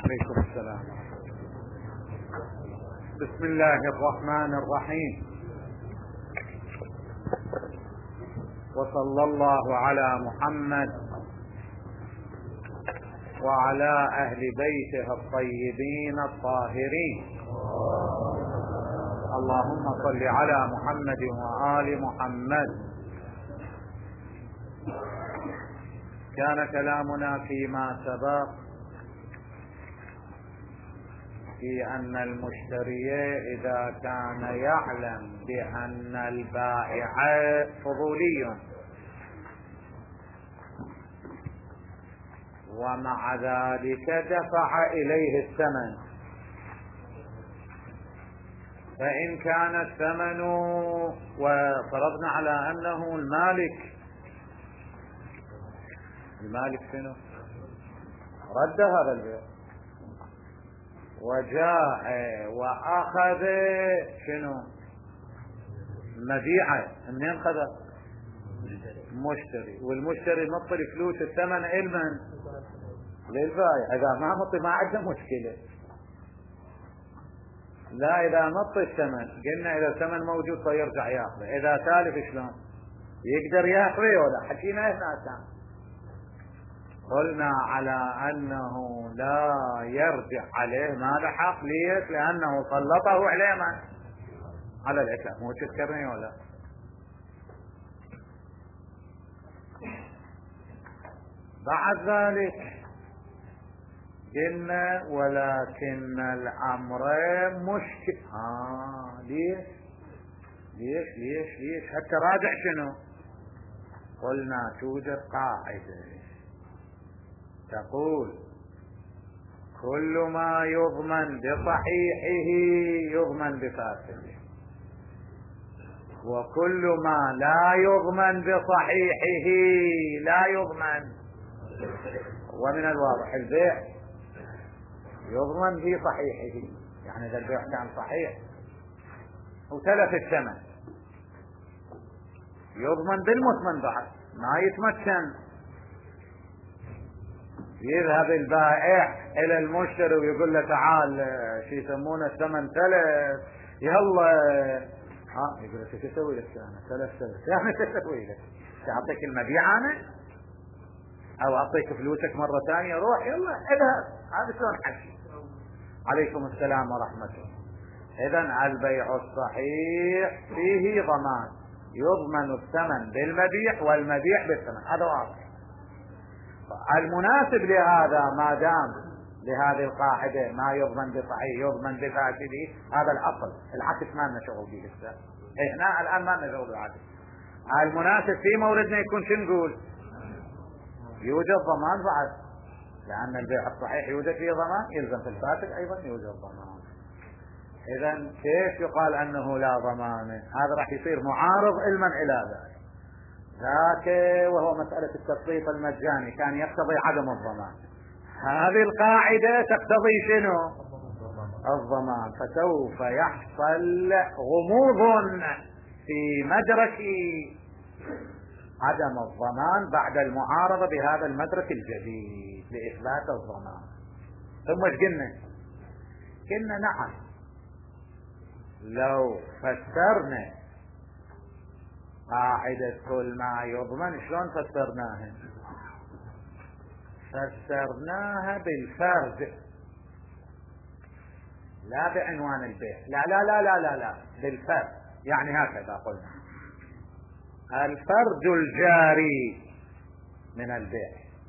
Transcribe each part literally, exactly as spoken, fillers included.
عليكم السلام. بسم الله الرحمن الرحيم، وصلى الله على محمد وعلى أهل بيته الطيبين الطاهرين. اللهم صل على محمد وآل محمد. كان كلامنا فيما سبق في أن المشتري إذا كان يعلم بأن البائع فضولي ومع ذلك دفع إليه الثمن، فإن كان الثمن وفرضنا على أنه المالك المالك شنو رد هذا البيع وجاء وأخذ شنو مبيعه، منين خذ؟ مشتري، والمشتري مطل فلوس الثمن علما للبائع. إذا ما مطل ما عندنا مشكلة، لا إذا مطل الثمن قلنا إذا الثمن موجود فيرجع ياخذه، إذا تالف شلون يقدر ياخذه ولا حكينا هنا كان قلنا على أنه لا يرجع عليه ما لحق. ليش؟ لأنه سلطه عليه من؟ على الإتلاف. مو تذكرني ولا؟ بعد ذلك قلنا ولكن الأمر مشكل. آه ليش ليش ليش ليش حتى راجع شنو؟ قلنا توجد قاعدة تقول كل ما يضمن بصحيحه يضمن بفاسده، وكل ما لا يضمن بصحيحه لا يضمن. ومن الواضح البيع يضمن في صحيحه، يعني إذا البيع كان صحيح وتلف الثمن يضمن بالمثمن بعد ما يتمكن. يذهب البائع الى المشتري ويقول له تعال شو يسمونه الثمن تلف يلا، ها يقول له شو اسوي لك انا تلف تلف يعني شو اسوي لك؟ اعطيك المبيع انا او اعطيك فلوسك مره ثانيه؟ روح يلا اذهب. هذا شلون حكي؟ عليكم السلام ورحمه الله. اذا البيع الصحيح فيه ضمان، يضمن الثمن بالمبيع والمبيع بالثمن، هذا واضح. المناسب لهذا ما دام لهذه القاعدة ما يضمن بصحيح يضمن بفاسده، هذا الأصل. العكس ما لنا شغل به هسه، احنا الآن ما لنا شغل بالعكس. المناسب في موردنا يكون شو نقول؟ يوجد ضمان بعد، لأن البيع الصحيح يوجد فيه ضمان، يلزم في الفاسد أيضا يوجد ضمان. إذا كيف يقال أنه لا ضمان؟ هذا راح يصير معارض علما إلى ذلك. ذاك وهو مسألة التسليط المجاني كان يقتضي عدم الضمان، هذه القاعدة تقتضي شنو؟ الضمان. فسوف يحصل غموض في مدرك عدم الضمان بعد المعارضة بهذا المدرك الجديد لإثبات الضمان. ثم ايش قلنا؟ قلنا نعم لو فسرنا قاعدة كل ما يضمن، شلون فسرناها؟ فسرناها بالفرد لا بعنوان البيع، لا لا لا لا لا لا بالفرد. يعني هكذا قلنا الفرد الجاري من البيع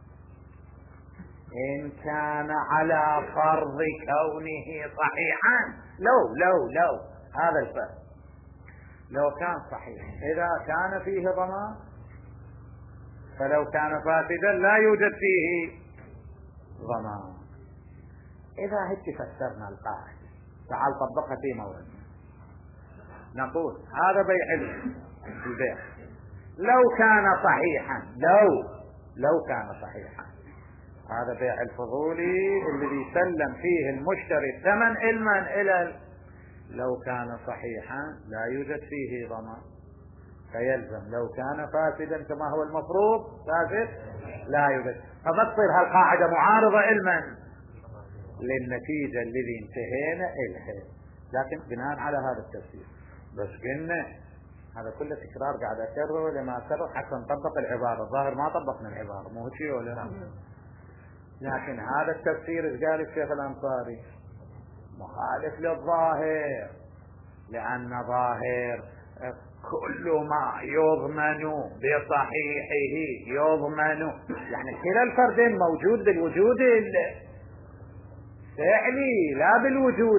إن كان على فرض كونه صحيحا، لو لو لو هذا الفرد لو كان صحيح إذا كان فيه ضمان، فلو كان فاسدا لا يوجد فيه ضمان. إذا هيك فسرنا القاعدة، تعال طبقها في موردنا. نقول هذا بيع البيع لو كان صحيحا، لو لو كان صحيحا، هذا بيع الفضولي الذي سلم فيه المشتري الثمن علما إلى، لو كان صحيحا لا يوجد فيه ضمان، فيلزم لو كان فاسدا كما هو المفروض فاسد لا يوجد. فما تصير هالقاعدة معارضة علما للنتيجة الذي انتهينا إليها، لكن بناء على هذا التفسير. بس قلنا هذا كله تكرار قاعد أكرره لما أكرر حتى نطبق العبارة. الظاهر ما طبقنا العبارة، مو شيء ولا لا؟ لكن هذا التفسير ايش قال الشيخ الأنصاري؟ مخالف للظاهر، لأن ظاهر كل ما يضمن بصحيحه يضمن، يعني كلا الفردين موجود بالوجود الفعلي لا بالوجود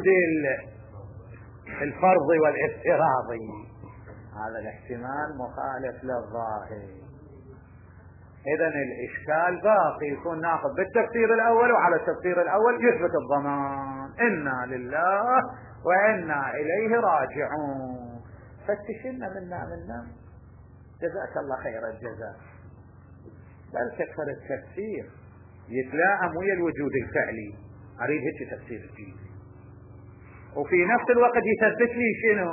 الفرضي والافتراضي. هذا الاحتمال مخالف للظاهر. إذن الإشكال باقي، يكون ناخذ بالتفسير الأول، وعلى التفسير الأول يثبت الضمان، إنا لله وإنا إليه راجعون. فتشنا منا منا جزاك الله خير الجزاء. بل تكفر التفسير يتلاءم ويا الوجود الفعلي، أريد هيك تفسير جديد، وفي نفس الوقت يثبت لي شنو؟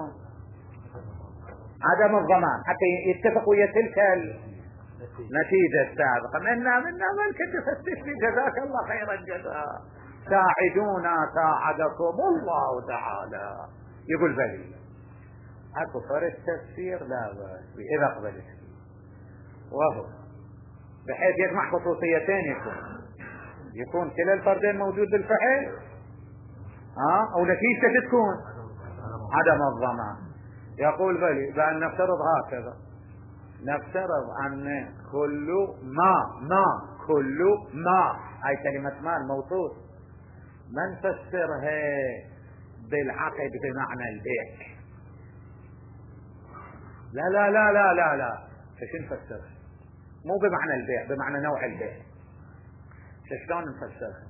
عدم الضمان، حتى يتفق ويا تلك النتيجة السابقة. منا منا بل تفتش لي جزاك الله خير الجزاء، ساعدونا ساعدكم الله تعالى. يقول بلي اكو فرق تفسير لا بأس اذا قبلت، وهو بحيث يجمع خصوصيتين، يكون يكون كلا الفردين موجود بالفعل، ها او نتيجة تكون عدم الضمان. يقول بلي بأن نفترض هكذا، نفترض ان كل ما ما كل ما هاي كلمة ما الموصول ما نفسرها بالعقد بمعنى البيع، لا لا لا لا لا لا فش نفسرها؟ مو بمعنى البيع، بمعنى نوع البيع. شلون نفسرها؟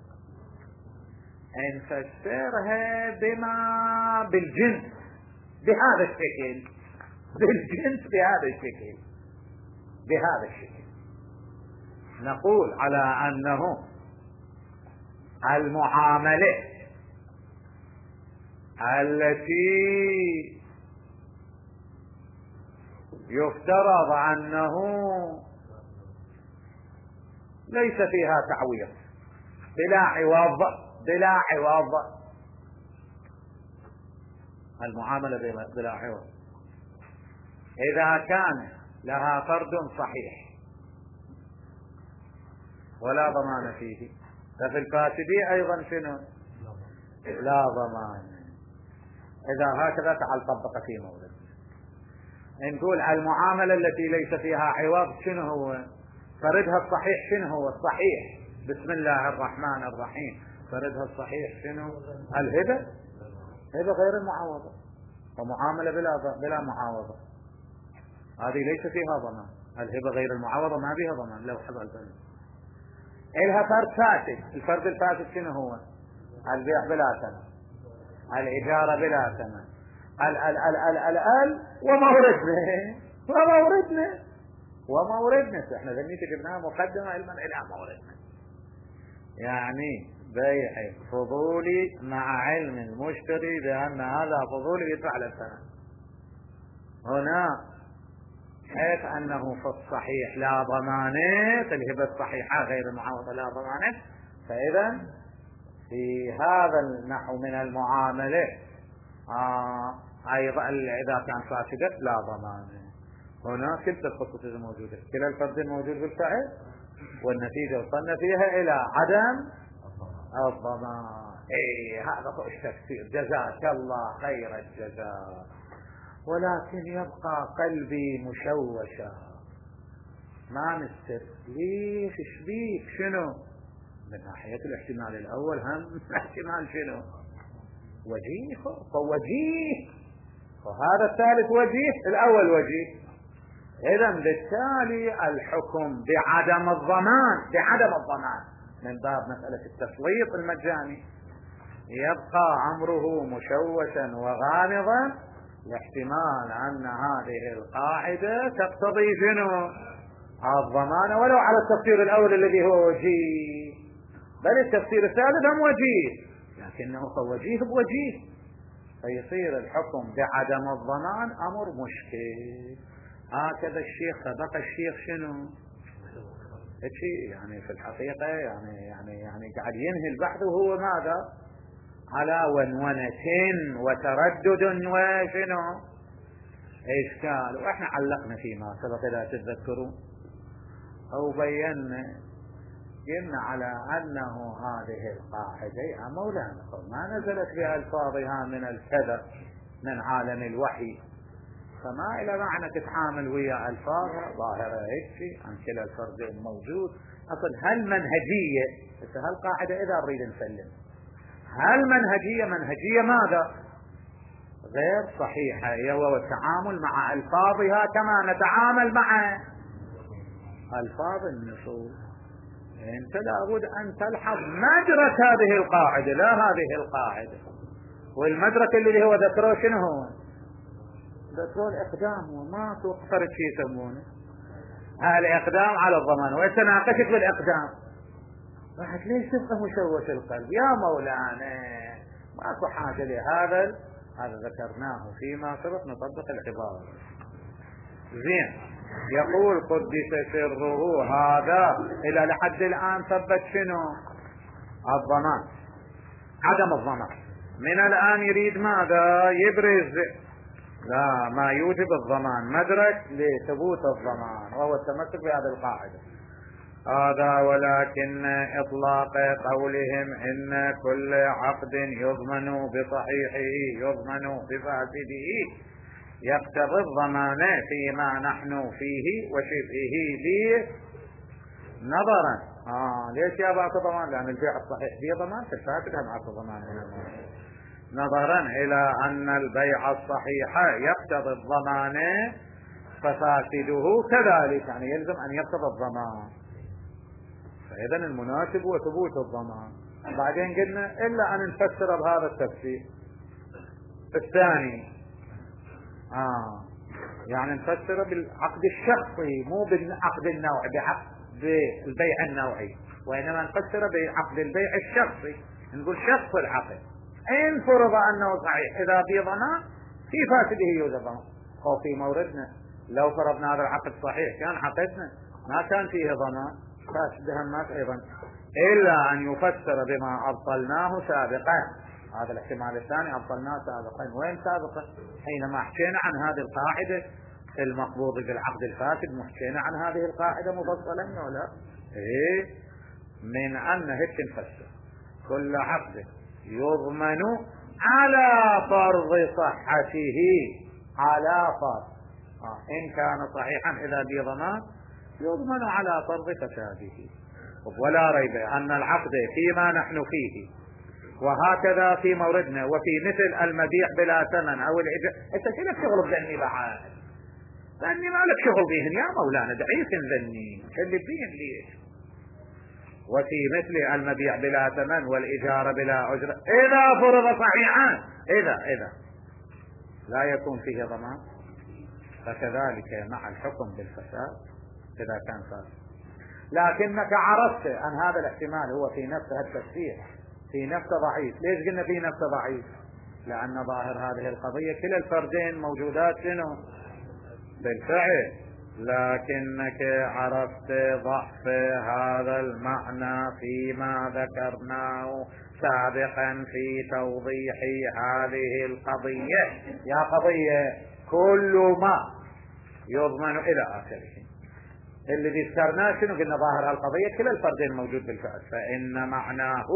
نفسرها بما بالجنس بهذا الشكل، بالجنس بهذا الشكل، بهذا الشكل. نقول على أنه المعاملة التي يفترض أنه ليس فيها تعويض، بلا عوض بلا عوض، المعاملة بلا عوض إذا كان لها فرد صحيح ولا ضمان فيه، ففي الفاسدي أيضا شنو؟ لا ضمان. إذا هكذا تعال طبق في مورد. نقول المعاملة التي ليس فيها عوض شنو هو؟ فردها الصحيح شنو هو الصحيح؟ بسم الله الرحمن الرحيم. فردها الصحيح شنو؟ الهبة، هبة غير المعاوضة، ومعاملة بلا بلا معاوضة، هذه ليس فيها ضمان. الهبة غير المعاوضة ما بها ضمان. لو حضر البنك إلها فرد فاسد، الفرد الفاسد شنو هو؟ البيع بلا ثمن، الإجارة بلا ثمن، ال ال ال ال ال ال وموردنا وموردنا وموردنا احنا ذنيت جبناها مقدمة علما إلى موردنا، يعني بيع فضولي مع علم المشتري بأن هذا فضولي يدفع للثمن. هنا حيث أنه في الصحيح لا ضمانة، الهبة الصحيحة غير المعاوضة لا ضمانة، فإذا في هذا النحو من المعاملة آه أيضا إذا كان فاسدة لا ضمانة. هنا كلتا الخصوصية موجودة، كلا الفردين موجود بالفعل، والنتيجة وصلنا فيها إلى عدم الضمان. إيه هذا هو التفسير، جزاك الله خير الجزاء. ولكن يبقى قلبي مشوشا، ما نستر ليش شبيك شنو؟ من ناحية الاحتمال الأول هم احتمال شنو؟ وجيه، ووجيه، وهذا الثالث وجيه، الأول وجيه. إذا بالتالي الحكم بعدم الضمان، بعدم الضمان من باب مسألة التسليط المجاني يبقى أمره مشوشا وغامضا، لاحتمال أن هذه القاعدة تقتضي شنو؟ الضمان، ولو على التفسير الأول الذي هو وجيه، بل التفسير الثالث هم وجيه، لكنه هو وجيه بوجيه، فيصير الحكم بعدم الضمان أمر مشكل. هكذا الشيخ سبق الشيخ شنو؟ هيك يعني في الحقيقة يعني يعني يعني قاعد ينهي البحث وهو ماذا؟ على ونونة وتردد وشنو؟ إشكال. وإحنا علقنا فيما سبق إذا تتذكرون أو بينا قلنا على أنه هذه القاعدة يا مولانا ما نزلت بألفاظها من الكذب من عالم الوحي، فما إلى معنى تتعامل ويا ألفاظها ظاهرة هيك عن كلا الفردين موجود. أصل هل منهجية هالقاعدة إذا نريد نسلم هل منهجية منهجية ماذا؟ غير صحيحة، هو التعامل مع ألفاظها كما نتعامل مع ألفاظ النصوص. أنت لابد أن تلحظ مدرك هذه القاعدة لا هذه القاعدة، والمدرك اللي هو ذكره شنو هو؟ ذكره الإقدام وما توقفرت شيء يسمونه الإقدام على الضمان. ويتناقشت بالإقدام راحت ليش تبقى مشوش القلب يا مولانا؟ ماكو حاجة لهذا. هذا ذكرناه فيما سبق نطبق العبارة زين. يقول قدس سره هذا إلى لحد الآن ثبت شنو؟ الضمان عدم الضمان. من الآن يريد ماذا؟ يبرز لا ما يوجب الضمان مدرك لثبوت الضمان وهو التمسك بهذه القاعدة. هذا ولكن إطلاق قولهم إن كل عقد يضمن بصحيحه يضمن بفاسده يقتضي الضمان فيما نحن فيه وشبهه لي نظرا. آه ليش يا باكو ضمان؟ لأن البيع الصحيح فيه ضمان في الفاسد هم اكو ضمان من المال. نظرا إلى أن البيع الصحيح يقتضي الضمان ففاسده كذلك، يعني يلزم أن يقتضي الضمان. فإذا المناسب هو ثبوت الضمان. بعدين قلنا إلا أن نفسر بهذا التفسير الثاني آه يعني نفسر بالعقد الشخصي مو بالعقد النوعي بعقد بالبيع النوعي، وإنما نفسر بعقد البيع الشخصي. نقول شخص العقد إن فرض أنه صحيح إذا في ضمان في فاسده يوجد ضمان. أو في موردنا لو فرضنا هذا العقد صحيح كان عقدنا ما كان فيه ضمان فاسدها الناس أيضا، إلا أن يفسر بما أبطلناه سابقا. هذا الاحتمال الثاني أبطلناه سابقا. وين سابقا؟ حينما حكينا عن هذه القاعدة المقبوض بالعقد الفاسد محكينا عن هذه القاعدة مفصلا ولا إيه؟ من أن هيك نفسر كل عقد يضمن على فرض صحته على فرض آه. إن كان صحيحا إذا بضمان يضمن على فرض فساده. ولا ريب أن العقد فيما نحن فيه وهكذا في موردنا وفي مثل المبيع بلا ثمن أو الإجارة. أنت كيف تشغل بذني بعد؟ ذني ما لك شغل بيهن يا مولانا ضعيف ذني اللي بيهن ليش. وفي مثل المبيع بلا ثمن والإجارة بلا أجرة إذا فرض صحيحا إذا إذا لا يكون فيه ضمان فكذلك مع الحكم بالفساد إذا كان فاسد. لكنك عرفت أن هذا الاحتمال هو في نفسه التفسير في نفسه ضعيف. ليش قلنا في نفسه ضعيف؟ لأن ظاهر هذه القضية كلا الفردين موجودات شنو؟ بالفعل. لكنك عرفت ضعف هذا المعنى فيما ذكرناه سابقا في توضيح هذه القضية. يا قضية كل ما يضمن إلى آخره. اللي ذكرناه شنو؟ قلنا ظاهر القضية كلا الفردين موجود بالفعل. فإن معناه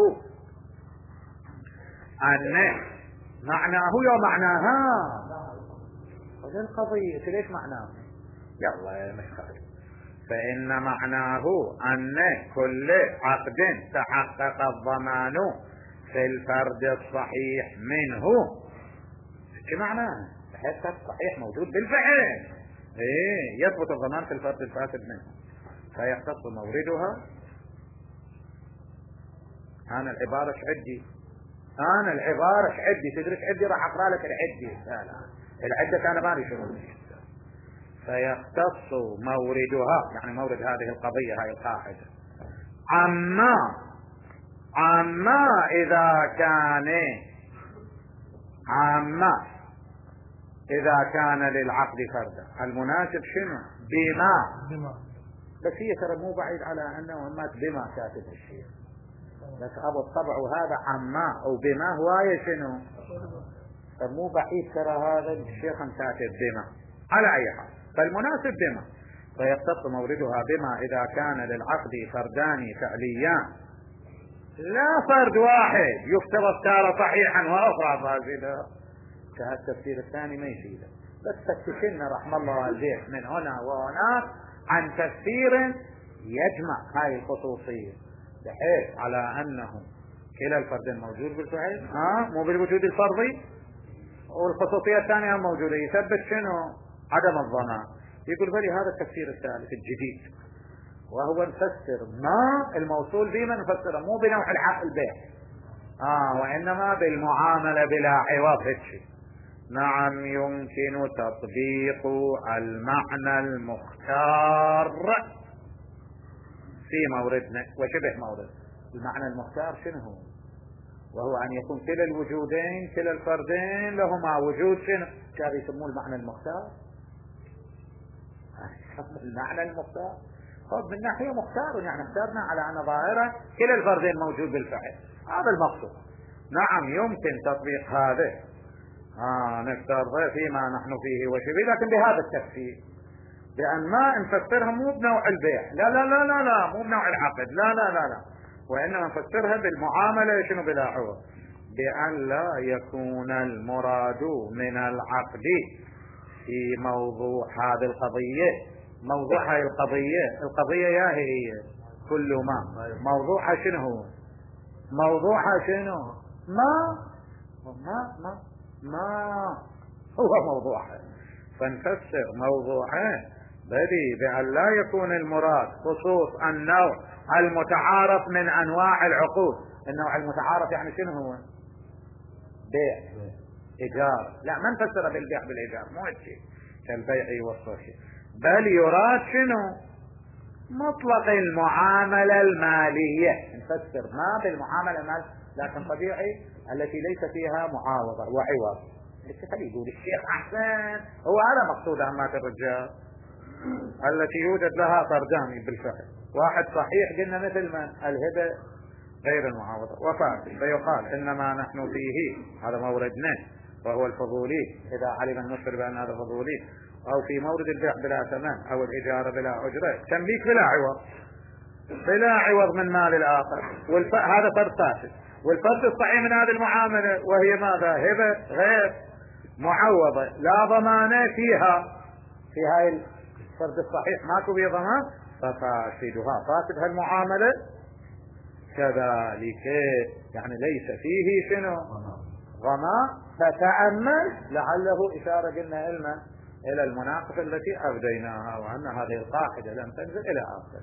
أن معناه يا معناها هذه القضية ليش معناه؟ يلا يا مشكلة. فإن معناه أن كل عقد تحقق الضمان في الفرد الصحيح منه. شو معناه؟ حتى الصحيح موجود بالفعل إيه يثبت الضمان في الفرد الفاسد منه فيختص موردها. أنا العبارة شعدي أنا العبارة شعدي تدرك عدي راح أقرأ لك العدي. لا لا العدة أنا مالي شغل. فيختص موردها يعني مورد هذه القضية هاي القاعدة عما عما إذا كان عما إذا كان للعقد فردا. المناسب شنو؟ بما بس هي ترى مو بعيد على أنه مات بما كاتب الشيخ، بس أبو الطبع وهذا عما أو بما هواية شنو، فمو بعيد ترى هذا الشيخ كاتب بما على أي حال، فالمناسب بما. فيختص موردها بما إذا كان للعقد فردان فعليان لا فرد واحد يفترض تارة صحيحا وأخرى فاسدة، كهالتفسير الثاني ما يفيده. بس فتشنا رحم الله البيت من هنا وهناك عن تفسير يجمع هاي الخصوصية، بحيث على أنه كلا الفردين موجود بالفعل ها مو بالوجود الفرضي، والخصوصية الثانية موجودة، يثبت شنو عدم الضمان. يقول بلي هذا التفسير الثالث الجديد، وهو نفسر ما الموصول به، من نفسره مو بنوع الحق البيع آه وإنما بالمعاملة بلا عوض هيك. نعم يمكن تطبيق المعنى المختار في موردنا وشبه مورد. المعنى المختار شنو هو؟ وهو أن يكون كلا الوجودين كلا الفردين لهما وجود شنو كان يسموه المعنى المختار. المعنى المختار خذ من ناحية مختار، يعني اخترنا على أن ظاهرة كلا الفردين موجود بالفعل، هذا المقصود. نعم يمكن تطبيق هذا آه نفترض فيما نحن فيه وشبه، لكن بهذا التفسير، بأن ما نفسرها مو بنوع البيع، لا لا لا لا لا مو بنوع العقد، لا لا لا لا وإنما نفسرها بالمعاملة شنو بلا عوض، بأن لا يكون المراد من العقد في موضوع هذه القضية. موضوع هذه القضية القضية يا هي كل ما موضوعها شنو هو؟ موضوعها شنو؟ ما ما ما ما هو موضوعها، فنفسر موضوعها بدي بأن لا يكون المراد خصوص النوع المتعارف من أنواع العقود. النوع المتعارف يعني شنو هو؟ بيع إيجار، لا ما نفسر بالبيع بالإيجار مو هيك كالبيع والصوشي، بل يراد شنو؟ مطلق المعاملة المالية. نفسر ما بالمعاملة المالية لكن طبيعي التي ليس فيها معاوضة وعوض. خليه يقول الشيخ أحسن، هو هذا مقصود عمات الرجال التي يوجد لها فردان بالفعل، واحد صحيح قلنا مثل ما الهبة غير المعاوضة وفاسد، فيقال إنما نحن فيه هذا موردنا وهو الفضولي إذا علم المشتري بأن هذا فضولي، أو في مورد البيع بلا ثمن أو الإجارة بلا أجرة، تمليك بلا عوض بلا عوض من مال الآخر، والف... هذا فرد فاسد. والفرد الصحيح من هذه المعاملة وهي ماذا؟ هبة غير معوضة لا ضمان فيها، في هاي الفرد الصحيح ماكو بها ضمان، ففاسدها فاسد هالمعاملة كذلك، يعني ليس فيه شنو ضمان. فتأمل لعله إشارة قلنا علما إلى المناقصة التي أبديناها، وأن هذه القاعدة لم تنزل إلى آخره.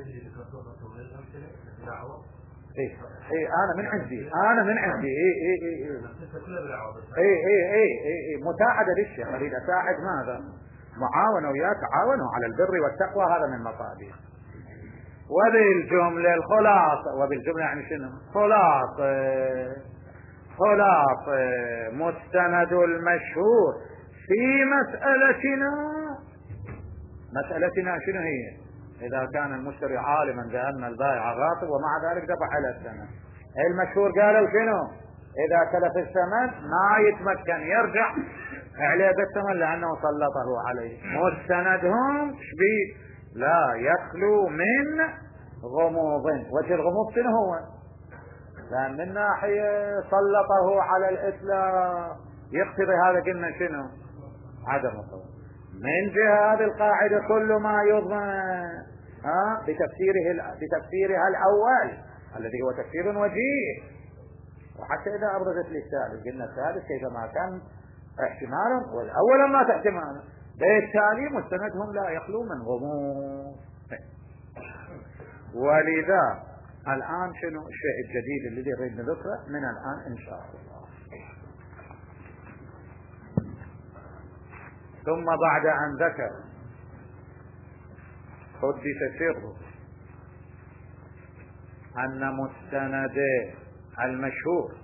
إيه إيه أنا من عندي أنا من عندي إيه إيه إيه إيه إيه إيه إيه مساعدة للشيخ، أريد أساعد ماذا؟ معاونة وياك، تعاونوا على البر والتقوى، هذا من مصادر. وبالجملة الخلاصة، وبالجملة يعني شنو؟ خلاصة خلاصة مستند المشهور في مسألتنا. مسألتنا شنو هي؟ إذا كان المشتري عالما بأن البائع غاصب ومع ذلك دفع له الثمن، المشهور قالوا شنو؟ إذا تلف الثمن ما يتمكن يرجع عليه بالثمن لأنه سلطه عليه. مستندهم شبيه لا يخلو من غموض. وجه الغموض شنو هو؟ لأن من ناحية سلطه على الإسلام يقتضي هذا قلنا شنو؟ عدم الضمان. من جهة هذه القاعدة كل ما يضمن ها بتفسيره بتفسيرها الأول الذي هو تفسير وجيه. وحتى إذا أبرزت لي الثالث قلنا الثالث كيفما كان احتمالا والأول ما تحتمالا، بالتالي مستندهم لا يخلو من غموض. ولذا الآن شنو الشيء الجديد الذي نريد نذكره من الآن إن شاء الله. ثم بعد أن ذكر حدث سر أن مستند المشهور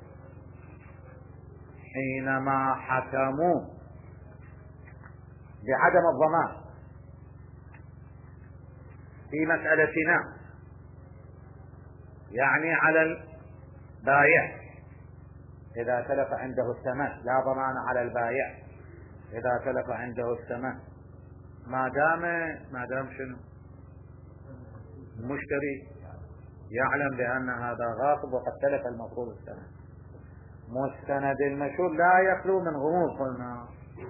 حينما حكموا بعدم الضمان في مسألتنا، يعني على البايع إذا تلف عنده الثمن لا ضمان على البايع إذا تلف عنده الثمن، ما دام ما دام شنو المشتري يعلم بأن هذا غاصب وقد تلف المفروض الثمن. مستند المشهور لا يخلو من غموض، قلنا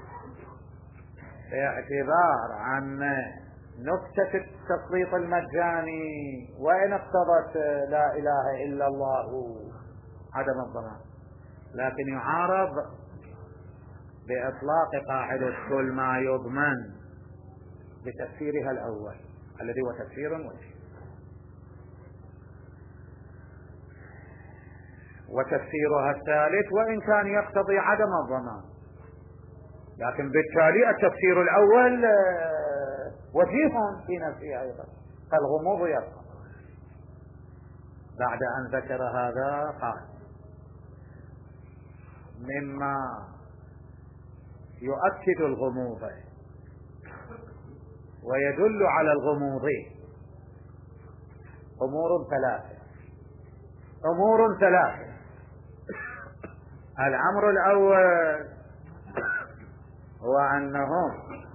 باعتبار عن نكتة التسليط المجاني وإن اقتضت لا إله إلا الله عدم الضمان، لكن يعارض بإطلاق قاعدة كل ما يضمن بتفسيرها الأول الذي هو تفسير وجه، وتفسيرها الثالث وإن كان يقتضي عدم الضمان، لكن بالتالي التفسير الأول وجيه في نفسه أيضا، فالغموض يبقى. بعد أن ذكر هذا قال: مما يؤكد الغموض ويدل على الغموض أمور ثلاثة أمور ثلاثة الأمر الأول هو أنهم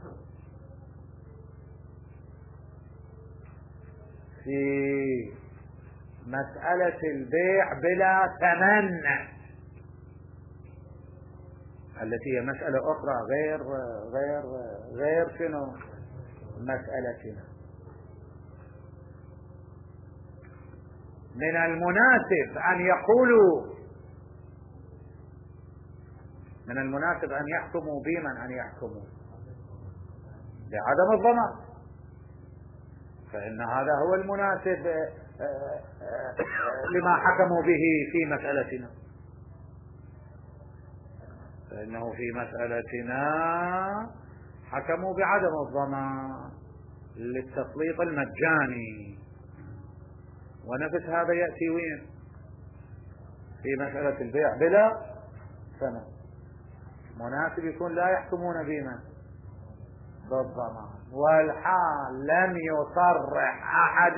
في مسألة البيع بلا ثمن التي هي مسألة أخرى غير غير غير شنو مسألتنا، من المناسب أن يقولوا من المناسب أن يحكموا بمن أن يحكموا بعدم الضمان، فإن هذا هو المناسب لما حكموا به في مسألتنا، فإنه في مسألتنا حكموا بعدم الضمان للتسليط المجاني، ونفس هذا يأتي وين في مسألة البيع بلا ثمن، مناسب يكون لا يحكمون بما بالضمان، والحال لم يصرح أحد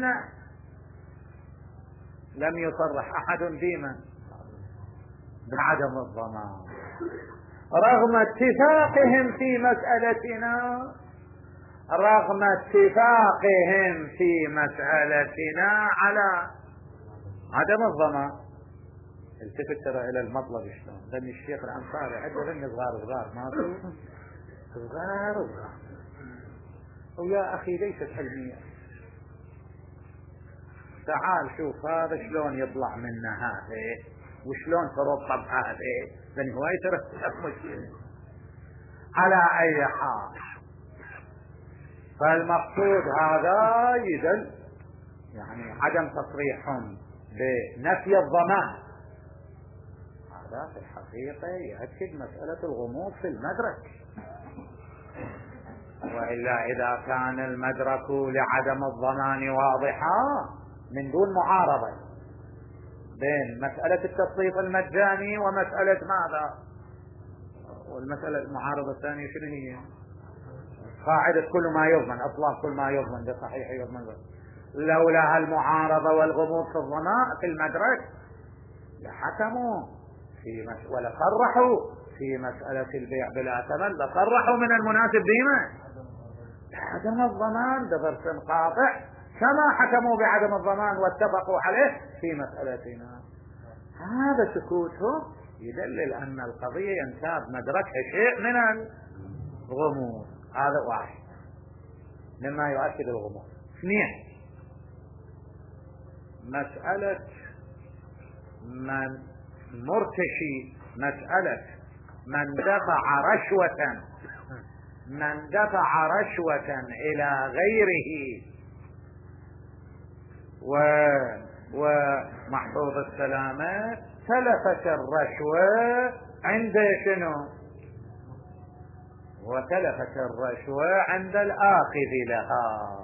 لم يصرح أحد بما بعدم الضمان، رغم اتفاقهم في مسألتنا رغم اتفاقهم في مسألتنا على عدم الضمان. التفت ترى الى المطلب شلون ذني الشيخ الانصاري عنده ذني صغار صغار ما صغار صغار ويا اخي ليست علمية، تعال شوف هذا شلون يطلع منه هذا وشلون ترطب هذا ذني هواي ترى مشكلة. على اي حال فالمقصود هذا يدل يعني عدم تصريحهم بنفي الضمان، هذا في الحقيقة يؤكد مسألة الغموض في المدرك، وإلا إذا كان المدرك لعدم الضمان واضحا من دون معارضة بين مسألة التسليط المجاني ومسألة ماذا، والمسألة المعارضة الثانية شنو هي؟ قاعدة كل ما يضمن، أطلاق كل ما يضمن بصحيح يضمن، لولا المعارضة والغموض في الضمان في المدرك لحكموا في مس... ولصرحوا في مسألة البيع بلا ثمن، لصرحوا من المناسب بما بعدم الضمان بضرب قاطع كما حكموا بعدم الضمان واتفقوا عليه في مسألتنا. هذا سكوتهم يدلل أن القضية ينتاب مدركها شيء من الغموض، هذا واحد مما يؤكد الغموض. اثنين، مسألة من مرتشي مسألة من دفع رشوة من دفع رشوة إلى غيره و ومحفوظ السلامة تلفت الرشوة عند شنو؟ وتلفت الرشوة عند الآخذ لها،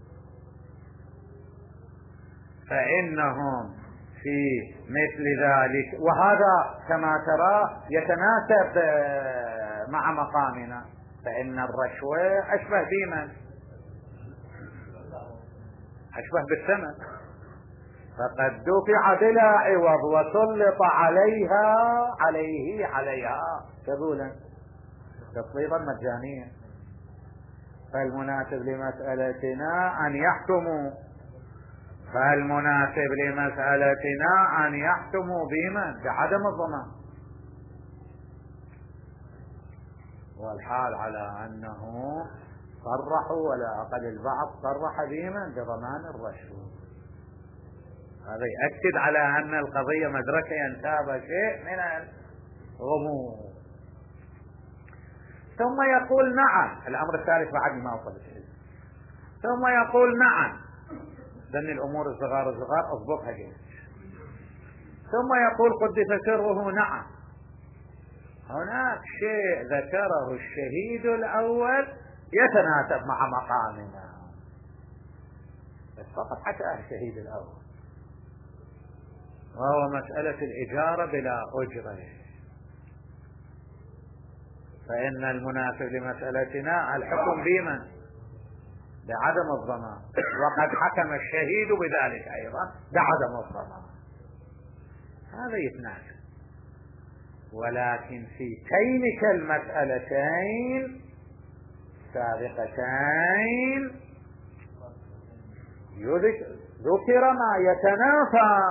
فإنهم في مثل ذلك، وهذا كما ترى يتناسب مع مقامنا، فإن الرشوة أشبه بمن أشبه بالثمن. فقد دفع بلا عوض وسلط عليها عليه عليها فضولا تسليطا مجانيا. فالمناسب لمسألتنا أن يحكموا فالمناسب لمسألتنا أن يحكموا بمن؟ بعدم الضمان، والحال على أنه صرحوا ولا أقل البعض صرح بمن؟ بضمان الرشوة. هذا يأكد على أن القضية مدركة ينتاب شيء من الغموض. ثم يقول نعم، الأمر الثالث بعد ما وصلت إليه، ثم يقول نعم، لأن الأمور الصغار الصغار أضبطها جيد. ثم يقول قدس سره نعم، هناك شيء ذكره الشهيد الأول يتناسب مع مقامنا، بس فقط حتى الشهيد الأول، وهو مسألة الإجارة بلا أجرة. فإن المناسب لمسألتنا الحكم بمن؟ بعدم الضمان، وقد حكم الشهيد بذلك أيضا بعدم الضمان. هذا يتناسب. ولكن في تلك المسألتين السابقتين ذكر ما يتنافى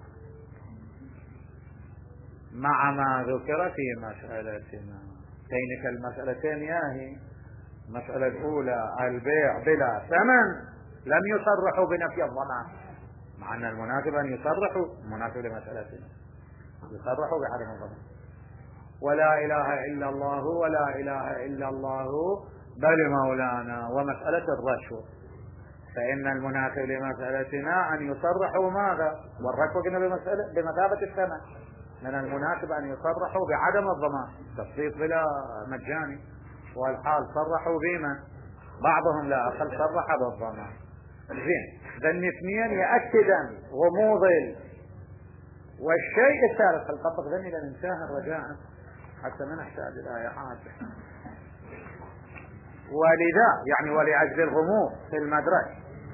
مع ما ذكر في مسألتنا. تلك المسألتين ياهي المسألة الأولى البيع بلا ثمن لم يصرحوا بنفي الضمان، مع أن المناسب أن يصرحوا، المناسب لمسألتنا يصرحوا بعدم الضمان. ولا إله إلا الله ولا إله إلا الله بل مولانا. ومسألة الرشوة فإن المناسب لمسألتنا أن يصرحوا ماذا؟ والرشوة كنا بمثابة الثمن، من المناسب أن يصرحوا بعدم الضمان، تصريح بلا مجاني، والحال صرحوا بما بعضهم لا أقل صرح بالضمان. زين، ذن اثنين يأكدا غموض. والشيء الثالث القطق ذني لننتهى رجاء حتى ما نحتاج إلى آيات. ولذا يعني ولأجل الغموض في المدرسة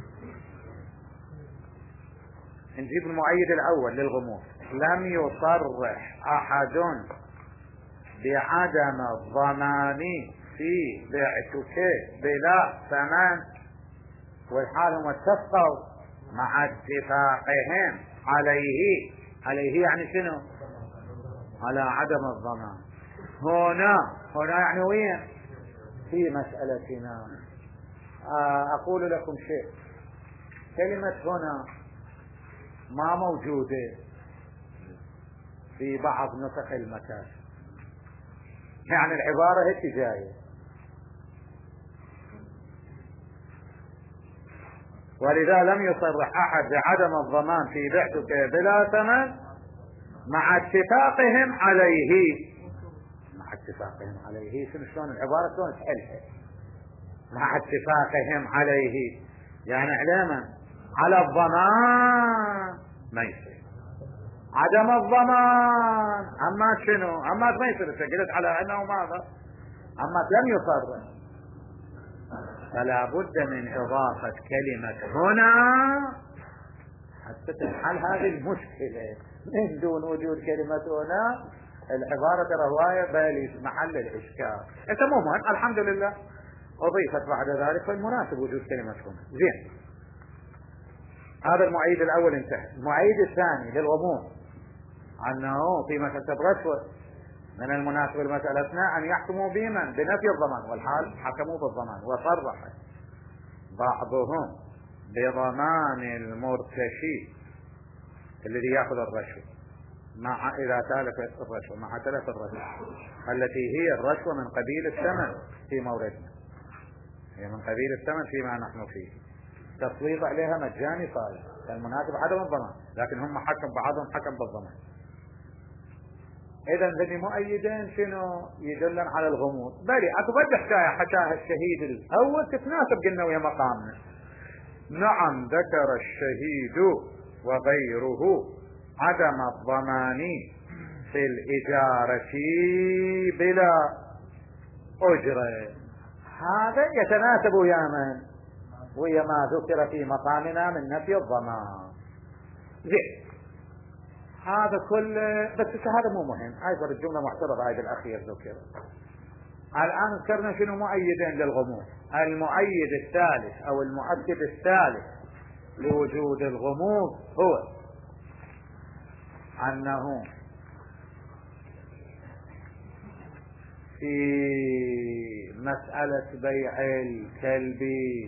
نجيب المؤيد الأول للغموض. لم يصرح أحد بعدم الضمان في بعتك بلا ثمن، والحال هم اتفقوا مع اتفاقهم عليه عليه يعني شنو؟ على عدم الضمان. هنا هنا يعني وين؟ في مسألتنا. أقول لكم شيء، كلمة هنا ما موجودة في بعض نسخ المكان، يعني العبارة هيك جاية. ولذا لم يصرح أحد بعدم الضمان في بعتك بلا ثمن مع اتفاقهم عليه. مع اتفاقهم عليه شنو؟ شلون العبارة شلون تحلها؟ مع اتفاقهم عليه يعني علما على الضمان ما يصير، عدم الضمان اما شنو؟ اما ما يصير. قلت على انه ماذا؟ اما لم يصرح، فلا بد من اضافة كلمة هنا حتى تنحل هذه المشكلة. من دون وجود كلمة هنا العبارة رواية بالي محل الاشكال. عموما الحمد لله اضيفت بعد ذلك، فالمناسب وجود كلمة هنا. زين، هذا المعيد الاول انتهى. المعيد الثاني للغموض انه في مسألة الرشوة من المناسب لمسألتنا ان يحكموا بمن؟ بنفي الضمان، والحال حكموا بالضمان، وصرح بعضهم بضمان المرتشي الذي ياخذ الرشوة مع اذا تالف الرشوة مع تلف الرشوة التي هي الرشوة من قبيل الثمن في موردنا، هي من قبيل الثمن فيما نحن فيه، تسليط عليها مجاني صالح، فالمناسب عدم الضمان، لكن هم حكم بعضهم حكم بالضمان. اذا ذني مؤيدين شنو يدلن على الغموض. بلي اكبر حكايه حكاها الشهيد الاول تتناسب قلنا ويا مقامنا. نعم، ذكر الشهيد وغيره عدم الضمان في الإجارة بلا أجرة. هذا يتناسب ويا من؟ وهي ما ذكر في مقامنا من نفي الضمان. زين هذا كله، بس هذا مو مهم. ايضا الجملة معترضة هذا الاخير ذكر. الان ذكرنا شنو مؤيدين للغموض. المؤيد الثالث او المؤكد الثالث لوجود الغموض هو انه في مسألة بيع الكلب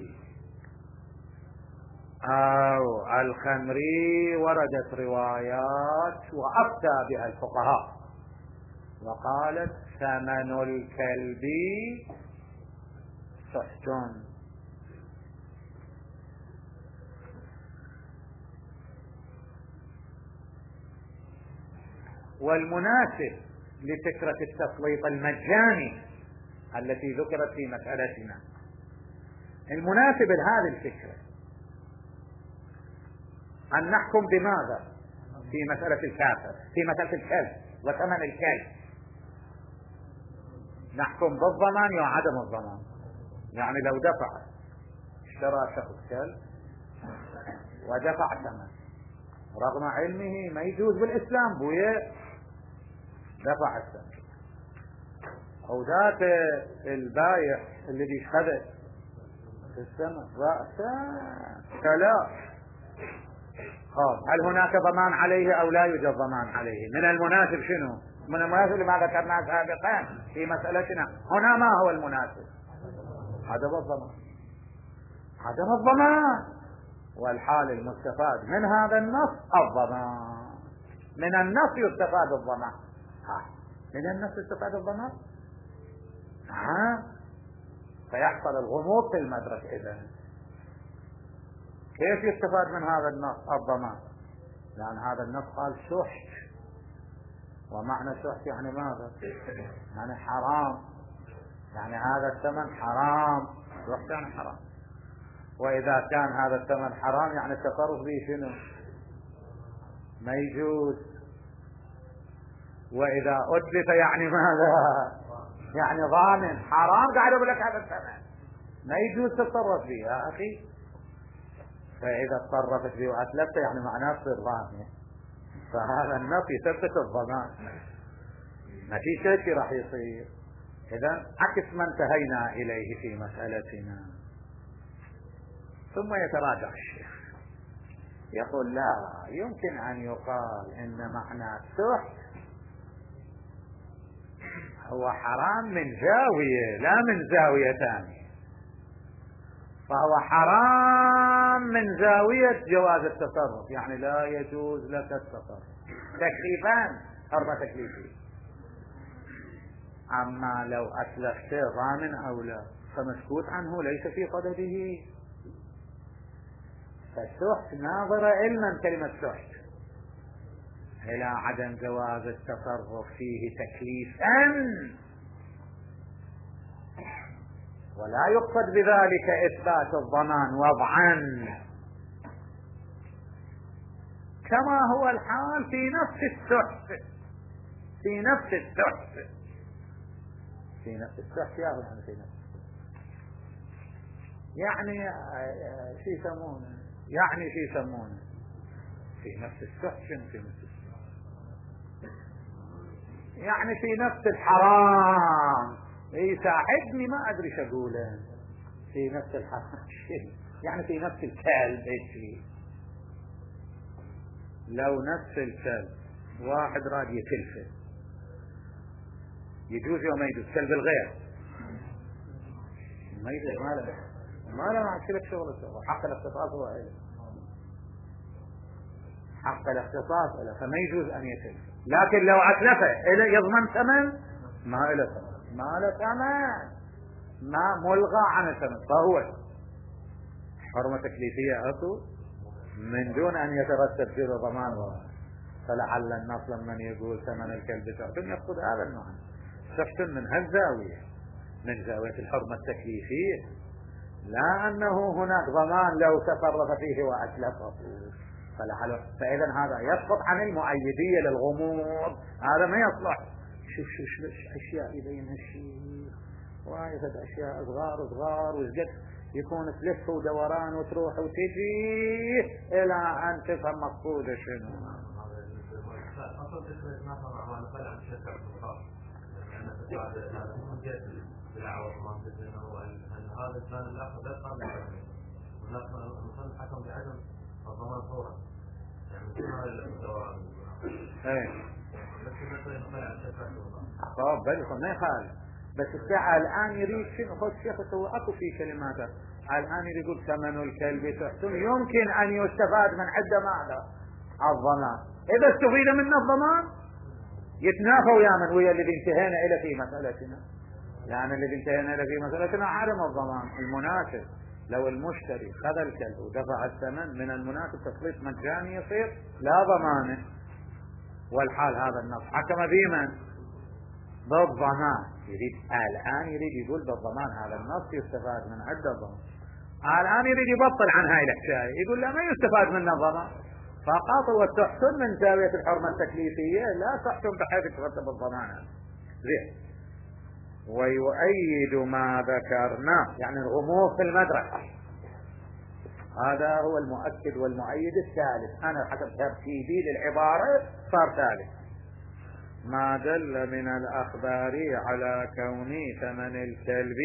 أو الخمر وردت روايات وأفتى بها الفقهاء وقالت ثمن الكلب سحت، والمناسب لفكرة التسليط المجاني التي ذكرت في مسألتنا، المناسب لهذه الفكرة أن نحكم بماذا في مسألة الكافر، في مسألة الكلب وثمن الكلب؟ نحكم بالضمان وعدم الضمان. يعني لو دفع، اشترى شخص كلب ودفع ثمن رغم علمه ما يجوز بالإسلام، بويه دفع الثمن، او ذات البايع اللي بيشهده في الثمن رأسا فلا، هل هناك ضمان عليه او لا يوجد ضمان عليه؟ من المناسب شنو؟ من المناسب لما ذكرناه سابقا في مسألتنا هنا، ما هو المناسب؟ عدم الضمان، عدم الضمان. والحال المستفاد من هذا النص الضمان. من النص يستفاد الضمان. ها. من النص يستفاد الضمان. ها. فيحصل الغموض في المدرك. إذا كيف يستفاد من هذا النص الضمان؟ لأن هذا النص قال سحت، ومعنى سحت يعني ماذا؟ يعني حرام، يعني هذا الثمن حرام. سحت يعني حرام، وإذا كان هذا الثمن حرام يعني التصرف به شنو؟ ما يجوز. وإذا أتلف يعني ماذا؟ يعني ضامن حرام، قاعد أقول لك هذا الثمن ما يجوز تتصرف به يا أخي. فإذا تصرفت به وأتلفت يعني معناه تصير ضامن. فهذا النفي يثبت الضمان، ما في شيء راح يصير. إذا عكس ما انتهينا إليه في مسألتنا. ثم يتراجع الشيخ يقول لا يمكن أن يقال إن معنى السحت هو حرام من زاوية لا من زاوية ثانية. فهو حرام من زاوية جواز التصرف، يعني لا يجوز لك التصرف. تكليفان، حرمة تكليفية. أما لو أتلفت ضامن أو لا فمسكوت عنه ليس في صدده. فالسحت ناظرة علما كلمة سحت إلى عدم جواز التصرف فيه تكليفا، ولا يقصد بذلك إثبات الضمان وضعا، كما هو الحال في نفس السحت. في نفس السحت في نفس السحت يا يعني في نفس يعني شو يسمونه يعني شو يسمونه في نفس السحت. شنو في نفس السحت؟ يعني في نفس الحرام. يساعدني ما ادري شو اقوله. في نفس الحرام يعني في نفس الكلب. ايش لو نفس الكلب واحد راد يتلفه يجوز يوم يجوز كلب الغير ما يجوز. ما له ما له مع شرك شغله. حق الاختصاص هو إله. حق الاختصاص له، فما يجوز ان يتلف. لكن لو اتلفه إله يضمن ثمن؟ ما له ثمن، ما له ثمن، ما ملغى عن الثمن. فهو حرمة تكليفية أكو من دون ان يترتب فيه ضمان. فلعل النص لمن يقول ثمن الكلب سحت يقصد هذا النوع. سحت من هالزاوية، من زاوية الحرمة التكليفية، لا أنه هناك ضمان لو تصرف فيه وأتلفه. فإذا هذا يسقط عن المؤيدية للغموض. هذا ما يصلح. شوف شوف شوف أشياء يبين هالشيء، وايد أشياء صغار صغار وزقت يكون تلف ودوران وتروح وتجي الى ان تفهم مقصوده شنو. هذا كان الاخر لا قام حكم بعدم الضمان فورا يعني هذا الدوران. ايه بس مثلا طلع الشفاعة طب بل ما يخالف، بس الساعة الآن يريد شنو؟ خذ شيخ هو أكو في كلماته الآن يريد يقول ثمن الكلب تحسن يمكن أن يستفاد من عدة ماذا؟ الضمان. إذا استفيد منه الضمان يتنافى ويا من ويا الذي انتهينا إلى في مسألتنا، يعني الذي انتهينا إلى في مسألتنا عدم الضمان المناسب. لو المشتري خذ الكلب ودفع الثمن من المناسب تسليط مجاني يصير لا ضمانه، والحال هذا النص حكم بمن؟ بالضمان. يريد الآن يريد يقول بالضمان هذا النص يستفاد من عدة ضمان. الآن يريد يبطل عن هاي الحكاية يقول لا ما يستفاد من الضمان فقط، وتحسن من زاوية الحرمة التكليفية لا تحكم بحيث ترتب الضمان. زين. ويؤيد ما ذكرنا يعني الغموض في المدرسة، هذا هو المؤكد والمؤيد الثالث. أنا حسب ترتيبي للعبارة صار ثالث. ما دل من الأخبار على كون ثمن الكلب